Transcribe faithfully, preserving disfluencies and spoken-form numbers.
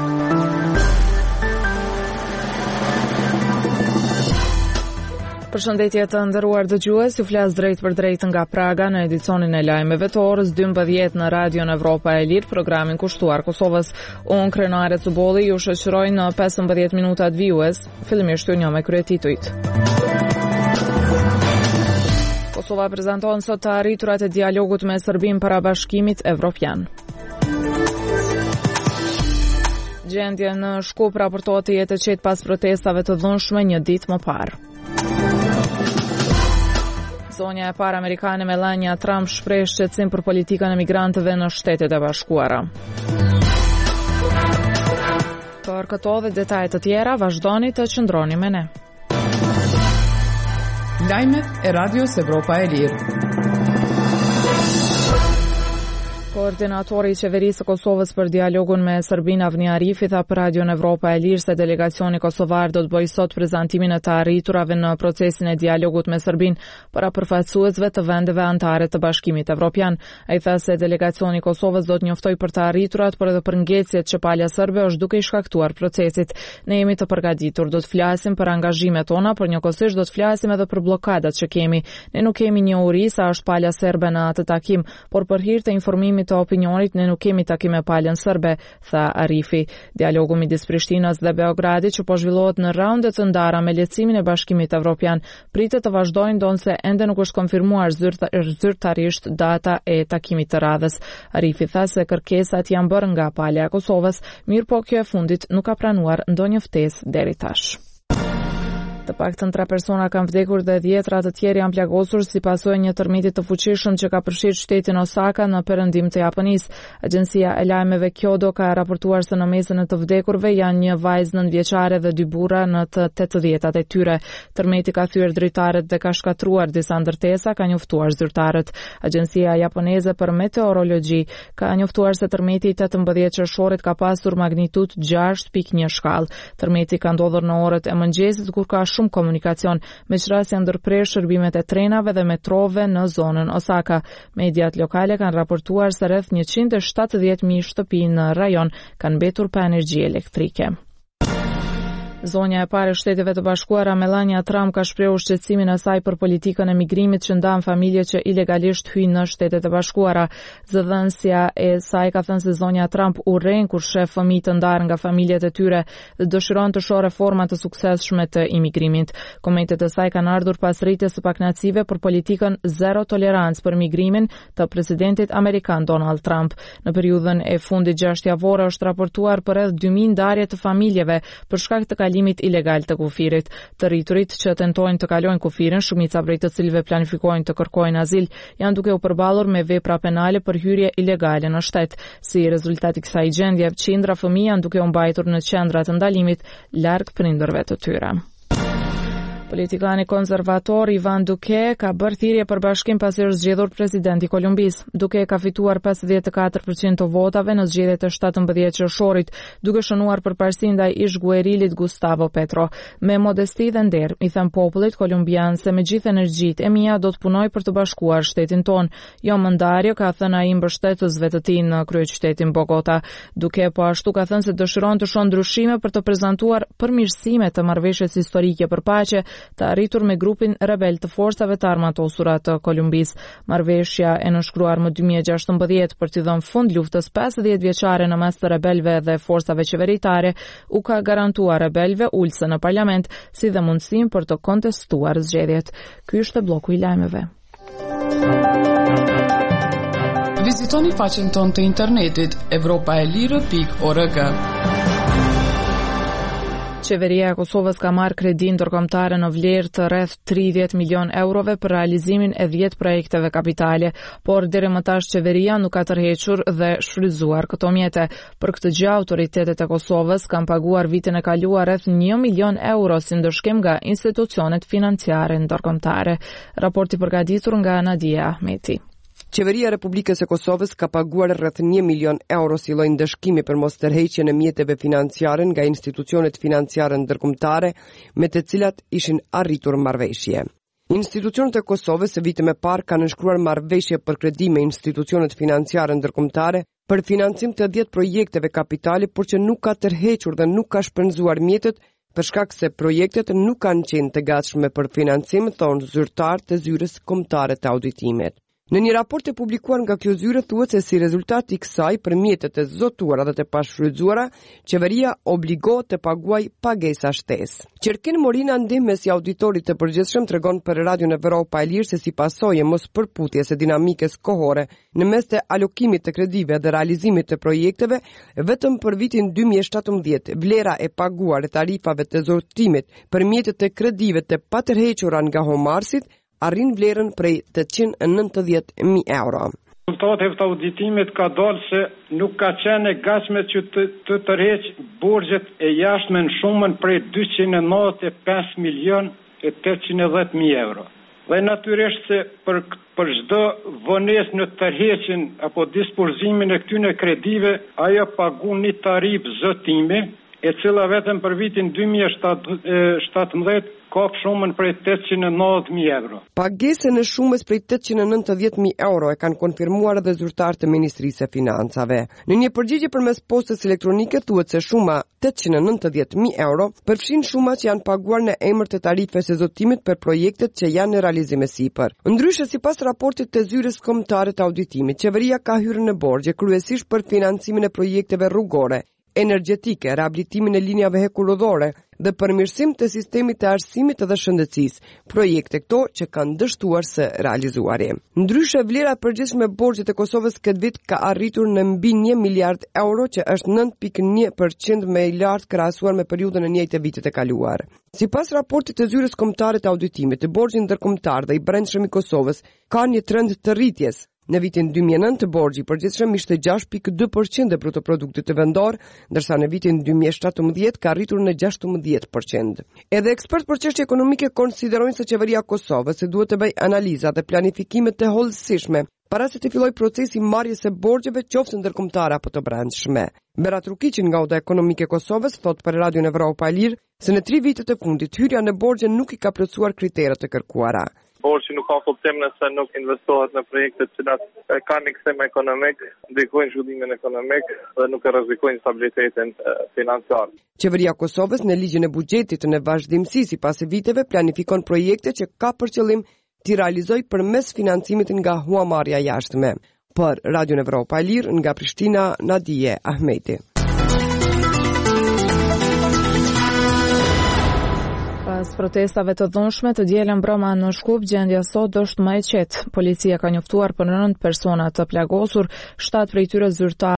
Përshëndetje të nderuar dëgjues, ju flas drejt për drejt nga Praga në edicionin e lajmeve të orës dymbëdhjetë në Radion Evropa e Lirë, programin kushtuar Kosovës. Unë Krenare Cubolli ju shoqëroj në pesëmbëdhjetë minutat vijues. Fillimisht ju njoh me kryetitujt. Kosova prezanton sot të arriturat e dialogut me Serbinë para Bashkimit Evropian. Gjendja në Shkup raportohet të jetë e qetë pas protestave të dhunshme një ditë më parë. Zonja e parë amerikane Melania Trump shpreh shqetësim për politikën e migrantëve në Shtetet e Bashkuara. Për këto dhe detajet të tjera, vazhdoni të qëndroni me ne. Lajmet e Radios Evropa e Lirë. Koordinatori i qeverisë së Kosovës për dialogun me Serbinë Avni Arifi tha për Radion Evropa e Lirë se delegacioni kosovar do të bëjë sot prezantimin e të arriturave në procesin e dialogut me Serbinë para përfaqësuesve të vendeve anëtare të Bashkimit Evropian. Ai tha se delegacioni i Kosovës do të njoftojë për të arriturat, por edhe për ngecjet që palja serbe është duke i shkaktuar procesit. Ne jemi të përgatitur, do të flasim për angazhimet tona, por njëkohësisht do të flasim edhe për bllokadat që kemi. Ne nuk kemi njohuri sa është palja serbe në atë takim, por për hir të informimit të opinionit ne nuk kemi takim me palën serbe, tha Arifi. Dialogu midis Prishtinës dhe Beogradit që po zhvillohet në raunde të ndara me lehtësimin e Bashkimit Evropian pritet të vazhdojnë ndonse ende nuk është konfirmuar zyrtarisht data e takimit të radhës. Arifi tha se kërkesat janë bërë nga palja e Kosovës, mirë po kjo e fundit nuk ka pranuar ndonjë ftesë deri tash. Të paktën tre persona kanë vdekur dhe dhjetra të tjerë janë plagosur si pasojë një tërmeti të fuqishëm që ka përfshirë shtetin Osaka në perëndim të Japonisë. Agjencia e lajmeve Kyodo ka raportuar se në mesin e të vdekurve janë një vajzë nëntëvjeçare dhe dy burra në të tetëdhjetat e tyre. Tërmeti ka thyer dritaret dhe ka shkatruar disa ndërtesa, ka njoftuar zyrtarët. Agjencia japoneze për meteorologji ka njoftuar se tërmeti i tetëmbëdhjetë qershorit ka pasur magnitudë gjashtë pikë një shkallë. Tërmeti ka ndodhur në orët e mëngjesit kur ka shumë komunikacion, me qëras janë ndërprer shërbimet e trenave dhe metrove në zonën Osaka. Mediat lokale kanë raportuar se rreth njëqind e shtatëdhjetë mijë shtëpi në rajon kanë mbetur pa energji elektrike. Zonja e parë e Shteteve të Bashkuara Melania Trump ka shprehur shqetësimin e saj për politikën e migrimit që ndan familje që ilegalisht hyjnë në Shtetet e Bashkuara. Zëdhënësja e saj ka thënë se zonja Trump urren kur shef fëmijë të ndarë nga familjet e tyre dhe dëshiron të shohë reforma të suksesshme të imigrimit. Komentet e saj kanë ardhur pas rritjes së pakënaqësive për politikën zero tolerancë për migrimin të presidentit amerikan Donald Trump. Në periudhën e fundit gjashtë javore është raportuar për rreth dy mijë ndarje të familjeve për shkak të limit ilegal të kufirit. Të rriturit që tentojnë të kalojnë kufirin, shumica prej të cilëve planifikojnë të kërkojnë azil, janë duke u përballur me vepra penale për hyrje ilegale në shtet. Si rezultat i kësaj gjendje, qindra fëmijë janë duke u mbajtur në qendra të ndalimit larg prindërve të tyre. Politikani konservator Ivan Duque ka bërë thirrje për bashkim pasi është zgjedhur presidenti i Kolumbisë. Duque ka fituar pesëdhjetë e katër përqind të votave në zgjedhjet e shtatëmbëdhjetë qershorit, duke shënuar përparësi ndaj ish guerilit Gustavo Petro. Me modesti dhe nder, i them popullit kolumbian se me gjithë energjitë e mia do të punoj për të bashkuar shtetin ton. Jo më ndarje, ka thënë ai mbështetësve të tij në kryeqytetin Bogota. Duque po ashtu ka thënë se dëshiron të shohë ndryshime për të prezantuar përmirësime të marrëveshjes historike për paqe të arritur me grupin rebel të forcave të armatosura të Kolumbisë. Marrëveshja e nënshkruar më dy mijë e gjashtëmbëdhjetë për të dhënë fund luftës pesëdhjetë vjeçare në mes të rebelëve dhe forcave qeveritare u ka garantuar rebelëve ulse në parlament si dhe mundësinë për të kontestuar zgjedhjet. Ky është bloku i lajmeve. Vizitoni faqen tonë të internetit evropa e lirë pikë org. Qeveria e Kosovës ka marrë kredi ndërkombëtare në vlerë të rreth tridhjetë milion eurove për realizimin e dhjetë projekteve kapitale, por deri më tash qeveria nuk ka tërhequr dhe shfrytzuar këto mjete. Për këtë gjë, autoritetet e Kosovës kanë paguar vitin e kaluar rreth një milion euro si ndërshkim nga institucionet financiare ndërkombëtare. Raporti përgatitur nga Nadia Ahmeti. Qeveria e Republikës së Kosovës ka paguar rreth një milion euro si lloj ndëshkimi për mos tërheqjen e mjeteve financiare nga institucionet financiare ndërkombëtare me të cilat ishin arritur marrëveshje. Institucionet e Kosovës së vitit më parë kanë nënshkruar marrëveshje për kredi me institucionet financiare ndërkombëtare për financim të dhjetë projekteve kapitale, por që nuk ka tërhequr dhe nuk ka shpenzuar mjetet për shkak se projektet nuk kanë qenë të gatshme për financim, thonë zyrtar të zyrës kombëtare të auditimit. Në një raport e publikuar nga kjo zyre thuhet se si rezultat i kësaj për mjetet e zotuara dhe të pashfrytzuara, qeveria obligohet të paguaj pagesa shtesë. Qerkin Morina Ndihme si auditorit të përgjithshëm tregon për Radion Evropa e Lirë se si pasojë mos përputjes së dinamikës kohore në mes të alokimit të kredive dhe realizimit të projekteve, vetëm për vitin dy mijë e shtatëmbëdhjetë vlera e paguar e tarifave të zotimit për mjetet e kredive të patërhequra nga Homarsit arrin vlerën prej tetëqind e nëntëdhjetë mijë euro. Rezultatet të auditimit ka dalë se nuk ka qenë e gatshme që të, të tërheq borxhet e jashtme në shumën prej dyqind e nëntëdhjetë e pesë milion e tetëqind e dhjetë mijë euro. Dhe natyrisht se për, për çdo vonesë në tërheqjen apo dispozimin e këtyre kredive, ajo pagun një tarifë zotimi, e cila vetëm për vitin dy mijë e shtatëmbëdhjetë ka shumën prej tetëqind e nëntëdhjetë mijë euro. Pagesën e shumës prej tetëqind e nëntëdhjetë mijë euro e kanë konfirmuar edhe zyrtarët e Ministrisë së Financave. Në një përgjigje përmes postës elektronike thuhet se shuma tetëqind e nëntëdhjetë mijë euro përfshin shuma që janë paguar në emër të tarifes së zotimit për projektet që janë në realizim e sipër. Ndryshe, sipas raportit të zyrës kombëtare të auditimit, qeveria ka hyrë në borxhe kryesisht për financimin e projekteve rrugore, energjetike, rehabilitimin e linjave hekurudhore dhe përmirësim të sistemit të arsimit dhe shëndetësisë, projekte këto që kanë dështuar së realizuari. Ndryshe, vlera e përgjithshme e borxhit të Kosovës këtë vit ka arritur në mbi një miliard euro, që është nëntë pikë një përqind më i lartë krahasuar me periudhën e njëjtë të vitit e kaluar. Sipas raportit të zyrës kombëtare të auditimit, borxhi ndërkombëtar dhe i brendshëm i Kosovës ka një trend të rritjes. Në vitin dy mijë e nëntë borxhi i përgjithshëm ishte gjashtë pikë dy përqind e brutoproduktit të vendor, ndërsa në vitin dy mijë e shtatëmbëdhjetë ka arritur në gjashtëmbëdhjetë përqind. Edhe ekspert për çështje ekonomike konsiderojnë se qeveria e Kosovës se duhet të bëjë analiza dhe planifikime të hollësishme para se të fillojë procesi marrjes së borxheve, qoftë ndërkombëtare apo të brendshme. Berat Rukiqi nga Oda Ekonomike e Kosovës thot për Radion Evropa e Lirë se në tri vitet e fundit hyrja në borxhe nuk i ka plotësuar kriteret të kërkuara. Borxhi nuk ka kuptim nëse nuk investohet në projekte të cilat kanë kthim ekonomik, ndikojnë zhvillimin ekonomik dhe nuk e rrezikojnë stabilitetin financiar. Qeveria e Kosovës në ligjin e buxhetit në vazhdimsi sipas viteve planifikon projekte që ka për qëllim t'i realizojë përmes financimit nga huamarrja jashtme. Për Radion Evropa e Lirë nga Prishtina, Nadije Ahmeti. Pas protestave të dhunshme të dielën brëma në Shkup, gjendja sot është më e qetë. Policia ka njoftuar për nënt persona të plagosur, shtat prej tyre zyrtar